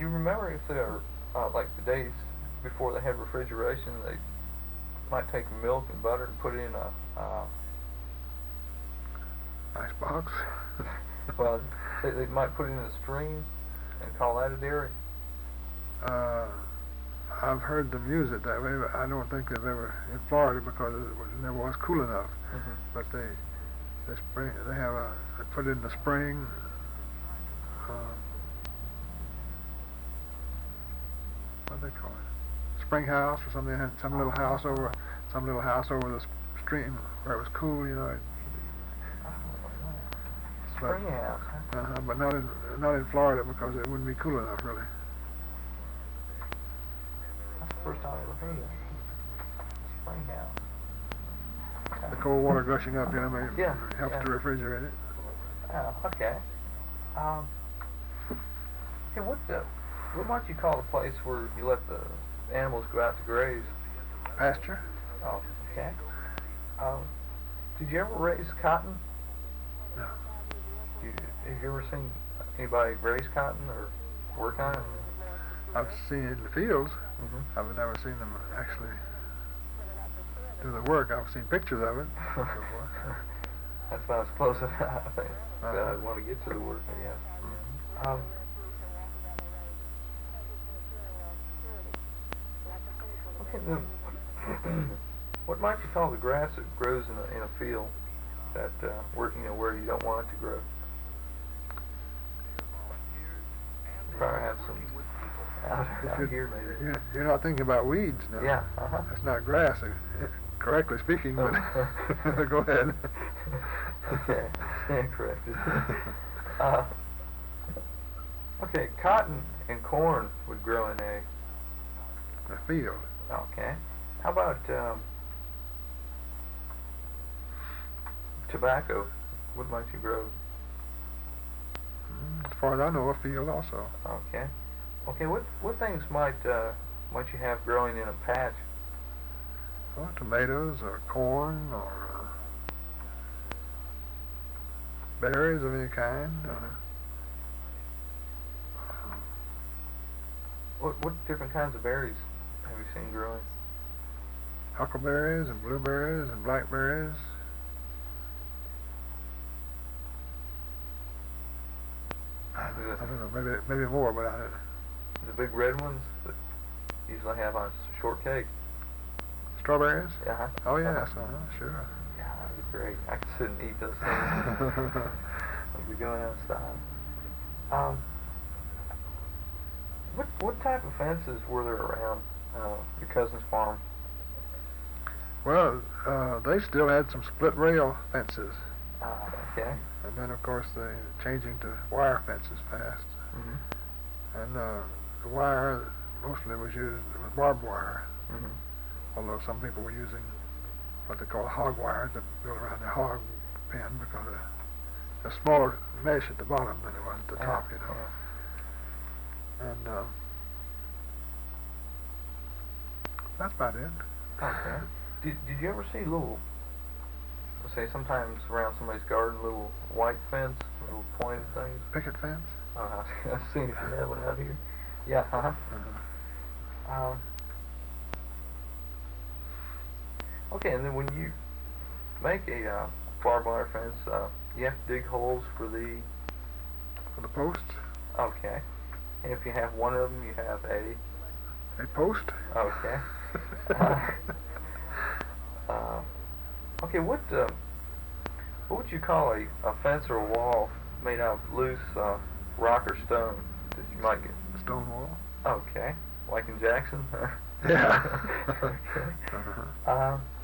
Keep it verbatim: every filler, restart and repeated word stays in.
you remember if there are, uh, like the days before they had refrigeration, they might take milk and butter and put it in a, uh, Ice box? well, they, they might put it in a stream and call that a dairy? Uh, I've heard them use it that way, but I don't think they've ever in Florida because it never was cool enough. Mm-hmm. But they, they spring, they have a, they put it in the spring. Um, what do they call it? Spring house or something. They had some little house over, some little house over the stream where it was cool, you know. It, but, Spring house, huh? uh-huh, but not in not in Florida because it wouldn't be cool enough, really. That's the first time I ever heard of it. Spring house. The cold water gushing up, you know, may, yeah, helps yeah. to refrigerate it. Oh, okay. Um, okay, what the, what might you call the place where you let the animals go out to graze? Pasture? Oh, okay. Um, did you ever raise cotton? No. You, have you ever seen anybody raise cotton or work on it? I've seen it in the fields. Mm-hmm. I've never seen them actually do the work. I've seen pictures of it. So forth. That's about as close as I think Uh-huh. that I'd want to get to the work, I guess. Mm-hmm. Um, okay, then, what might you call the grass that grows in a, in a field that, uh, where, you know, where you don't want it to grow? You probably have some out, out here, maybe. You're, you're not thinking about weeds now. Yeah, uh-huh. That's not grass, uh, correctly speaking, but go ahead. Okay, stand corrected. uh, okay, cotton and corn would grow in a... A field. Okay. How about um, tobacco? What might you grow? Mm, as far as I know, a field also. Okay. Okay, what what things might uh, might you have growing in a patch? Well, tomatoes or corn or uh, berries of any kind. Mm-hmm. Uh, What what different kinds of berries have you seen growing? huckleberries and blueberries and blackberries. I, I don't know, maybe maybe more, but I, The big red ones that usually have on shortcake. strawberries? Uh-huh. Oh yes, Uh-huh. uh-huh, sure. Yeah, that'd be great. I could sit and eat those things. I'd be going outside. Um, what what type of fences were there around uh, your cousin's farm? Well, uh, they still had some split rail fences, Ah, okay. and then of course they changing to wire fences fast. Mhm. And uh, the wire mostly was used with barbed wire, Mhm. although some people were using what they call hog wire to build around their hog pen because of a smaller mesh at the bottom than it was at the top, you know. Yeah. And um, that's about it. Okay. Did Did you ever see little, let's say sometimes around somebody's garden, little white fence, little pointed things? Picket fence? Uh, I've seen if you have one out here. Yeah. Uh-huh. Uh-huh. Um, okay, and then when you make a uh, barbed wire fence, uh, you have to dig holes for the. For the posts? Okay. And if you have one of them, you have a. A post? Okay. uh, uh, okay. What uh, What would you call a, a fence or a wall made out of loose uh, rock or stone that you might get? Stone wall? Okay. Like in Jackson? Yeah. Okay. Uh-huh. Uh,